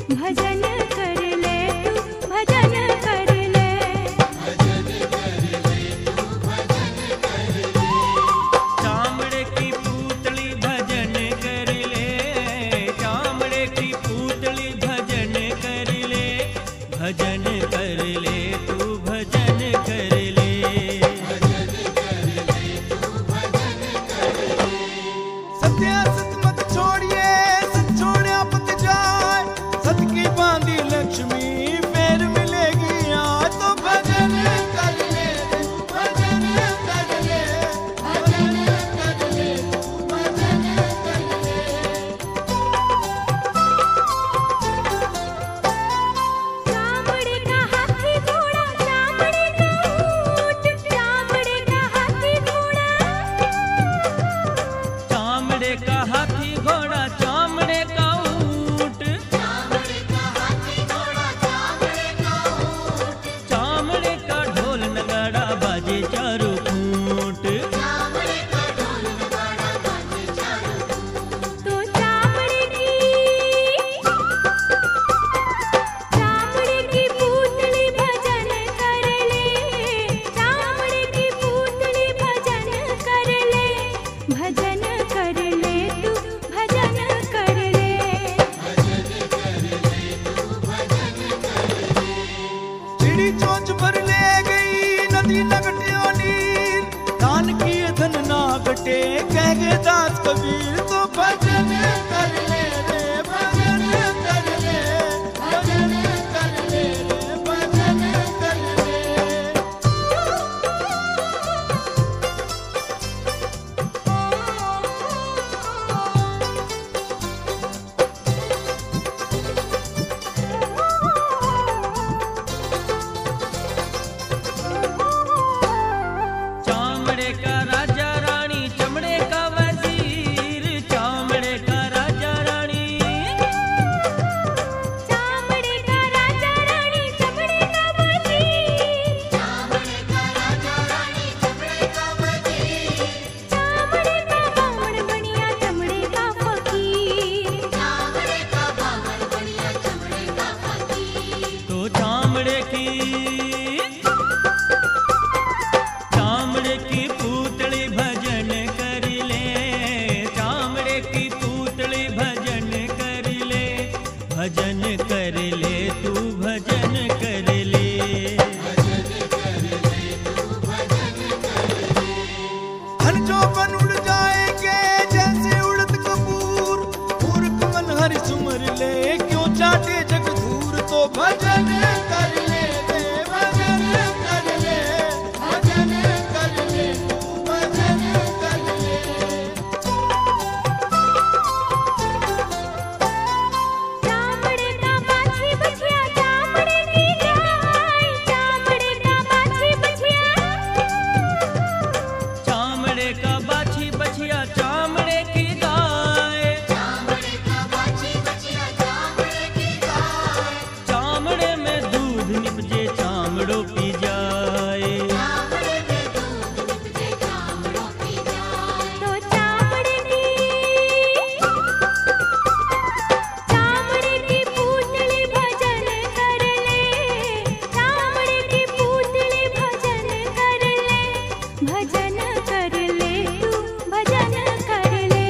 भजन कर ले तू भजन कर ले। चामड़े की पुतली भजन कर ले, चामड़े की पुतली भजन कर ले, भजन कर ले तू भजन कर ले। सत्य सत मत छोड़िए, सत छोड़िया पत जाए, सत की बांधी लक्ष्मी फिर मिलेगी आज। तो भजन कर ले रे, भजन कर ले, भजन कर ले, भजन कर ले। चामड़े का हाथी घोड़ा, चामड़े का ऊंट, चामड़े का हाथी घोड़ा, चामड़े का हाथी घोड़ा, चामड़े का ऊंट, चामड़े का ढोल नगाड़ा बाजे चारों खूंट। तो चामड़े की पुतली भजन कर ले, चामड़े की पुतली भजन कर ले, भजन कर ले तू भजन कर ले। चिड़ी चोंच भर ले गई नदी न घटियो नीर, दान किए धन ना घटे कह गए दास कबीर। तो भजन कर ले रे, भजन कर ले, भजन कर ले रे, भजन कर ले। चामड़े का राजा रानी, चमड़े का वजीर, चामड़े का राजा रानी, चामड़े का राजा रानी, चमड़े का वजीर, चामड़े का राजा रानी, चमड़े का वजीर, चामड़े का बामण बनिया चमड़े का फकीर, चामड़े का बामण बनिया चमड़े का फकीर। तो चामड़े की पुतली भजन कर ले, चामड़े की पुतली भजन कर ले, भजन कर ले तू भजन कर ले। धन जो बन उड़ जाएंगे जैसे उड़द कपूर, मूर्ख मन हरि सुमर ले क्यों चाटे जग दूर। तो भजन कर ले रे, भजन कर ले, भजन कर ले, तू भजन कर ले। चामड़े का बाछी बछिया, चामड़े की गाय, चामड़े का बाछी बछिया, चामड़े का बाछी बछिया, चामड़े की गाय, चामड़े का बाछी बछिया, चामड़े की गाय, चामड़े में दूध निपजे चामड़ों पी जाए। चामड़े में दूध निपजे चामड़ों पी जाए। तो चामड़े की पुतली भजन कर ले, चामड़े की पुतली भजन कर ले, भजन कर ले तू भजन कर ले।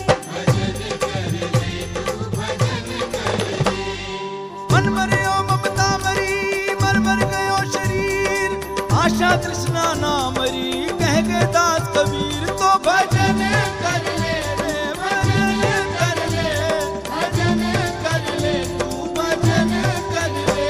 मन मरियो ममता मरी, मर मर गयो शरीर, आशा तृष्णा ना मरी कह गए दास कबीर। तो भजन कर ले रे, भजन कर ले, भजन कर ले, तू भजन कर ले।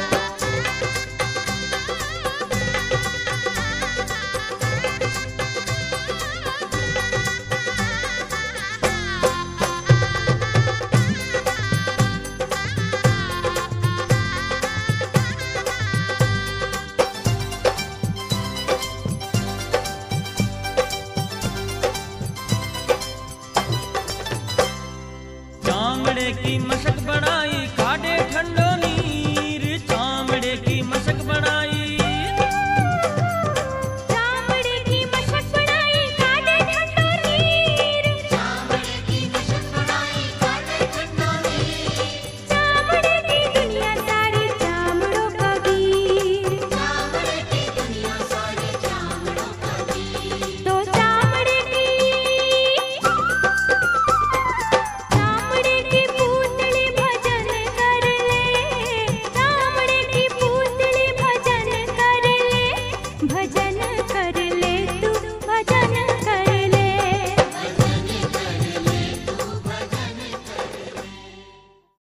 चामड़े की मशक बनाई काढ़े ठंडो नीर, चामड़े की मशक बनाई, चामड़े की मशक बनाई काढ़े ठंडो नीर, चामड़े की मशक बनाई काढ़े ठंडो नीर, चामड़े भजन कर